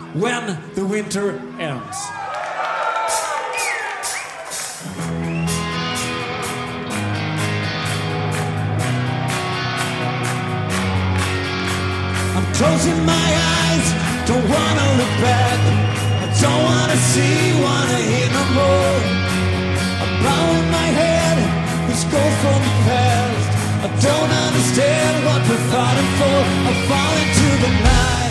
when the winter ends. I'm closing my eyes, don't wanna look back. I don't wanna see, wanna hear no more. I'm bowing my head, this goes from the past. I don't understand what we're fighting for. I fall into the night.